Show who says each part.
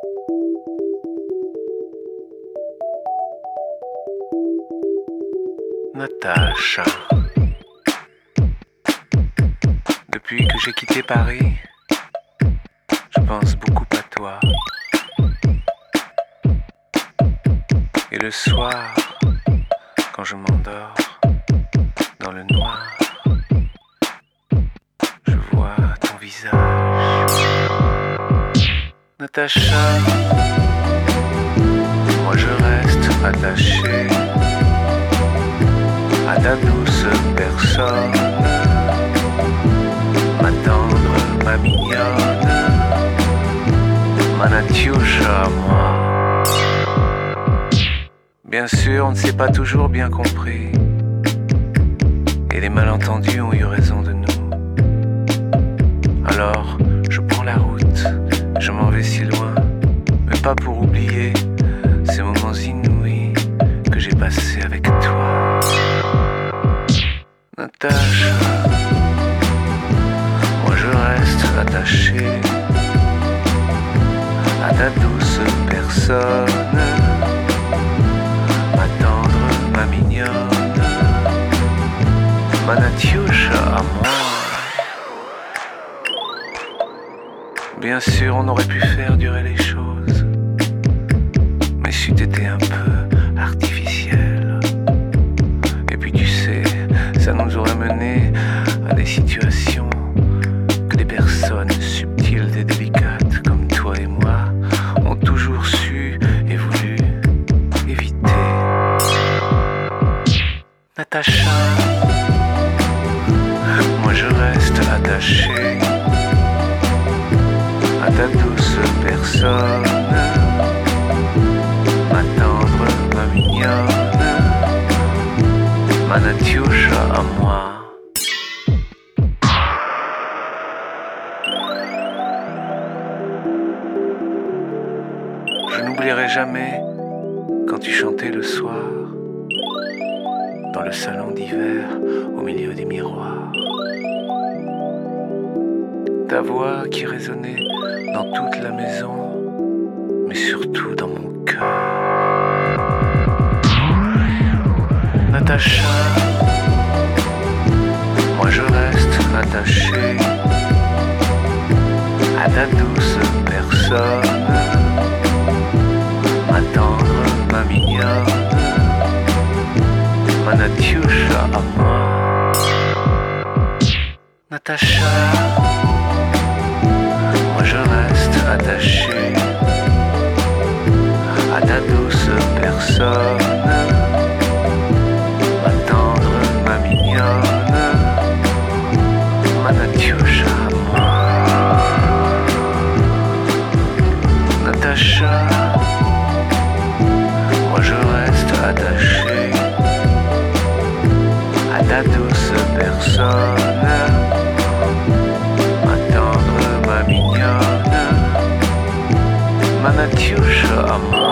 Speaker 1: Natacha. Depuis que j'ai quitté Paris, je pense beaucoup à toi. Et le soir, quand je m'endors dans le noir, je vois ton visage. Natacha, moi je reste attaché à ta douce personne, ma tendre, ma mignonne, ma Natiusha à moi. Bien sûr, on ne s'est pas toujours bien compris, et les malentendus ont eu raison de nous. Alors, je prends la route, je m'en vais si loin, mais pas pour oublier ces moments inouïs que j'ai passés avec toi. Natacha, moi je reste attaché à ta douce personne, ma tendre, ma mignonne, ma Natiusha à moi. Bien sûr, on aurait pu faire durer les choses, mais c'eût été un peu artificiel. Et puis tu sais, ça nous aurait mené à des situations que des personnes subtiles et délicates comme toi et moi ont toujours su et voulu éviter. Natacha, moi je reste attaché à ta douce personne, ma tendre, ma mignonne, ma Natiusha à moi. Je n'oublierai jamais quand tu chantais le soir dans le salon d'hiver au milieu des miroirs. Ta voix qui résonnait dans toute la maison, mais surtout dans mon cœur. Natacha, moi je reste attaché à ta douce personne, ma tendre, ma mignonne, ma Natiusha à moi. Natacha, moi je reste attaché à ta douce personne, ma tendre, ma mignonne, ma Natiusha à moi. Natacha, moi je reste attaché à ta douce personne, ma tendre, ma mignonne, ma Natiusha à moi.